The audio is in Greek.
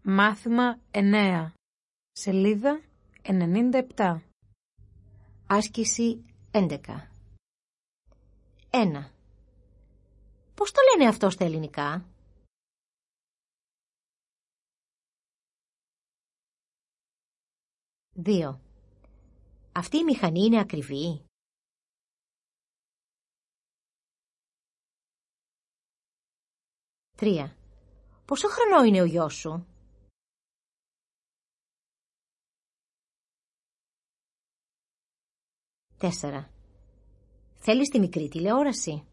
Μάθημα 9. Σελίδα 97. Άσκηση 11. 1. Πώς το λένε αυτό στα ελληνικά? 2. Αυτή η μηχανή είναι ακριβή? 3. Πόσο χρονό είναι ο γιος σου? 4. Θέλεις τη μικρή τηλεόραση?